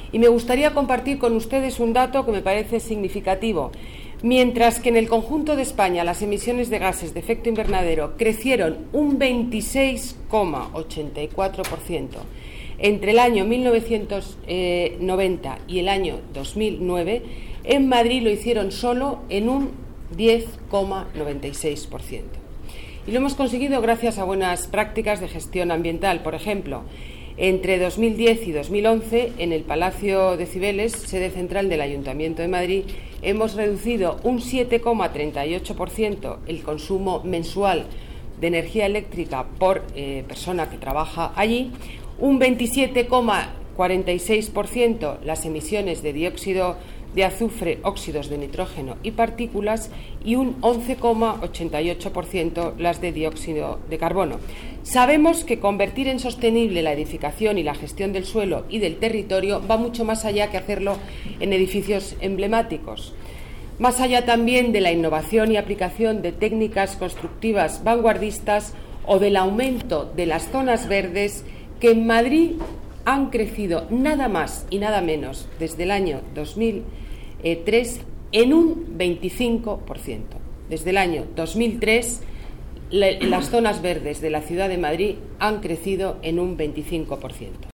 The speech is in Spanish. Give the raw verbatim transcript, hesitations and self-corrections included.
Y me gustaría compartir con ustedes un dato que me parece significativo. Mientras que en el conjunto de España las emisiones de gases de efecto invernadero crecieron un veintiséis coma ochenta y cuatro por ciento entre el año mil novecientos noventa y el año dos mil nueve, en Madrid lo hicieron solo en un diez coma noventa y seis por ciento. Y lo hemos conseguido gracias a buenas prácticas de gestión ambiental. Por ejemplo, entre dos mil diez y dos mil once, en el Palacio de Cibeles, sede central del Ayuntamiento de Madrid, hemos reducido un siete coma treinta y ocho por ciento el consumo mensual de energía eléctrica por eh, persona que trabaja allí, un veintisiete coma cuarenta y seis por ciento las emisiones de dióxido de azufre, óxidos de nitrógeno y partículas, y un once coma ochenta y ocho por ciento las de dióxido de carbono. Sabemos que convertir en sostenible la edificación y la gestión del suelo y del territorio va mucho más allá que hacerlo en edificios emblemáticos. Más allá también de la innovación y aplicación de técnicas constructivas vanguardistas o del aumento de las zonas verdes que en Madrid han crecido nada más y nada menos desde el año dos mil tres en un veinticinco por ciento. Desde el año dos mil tres, las zonas verdes de la ciudad de Madrid han crecido en un veinticinco por ciento.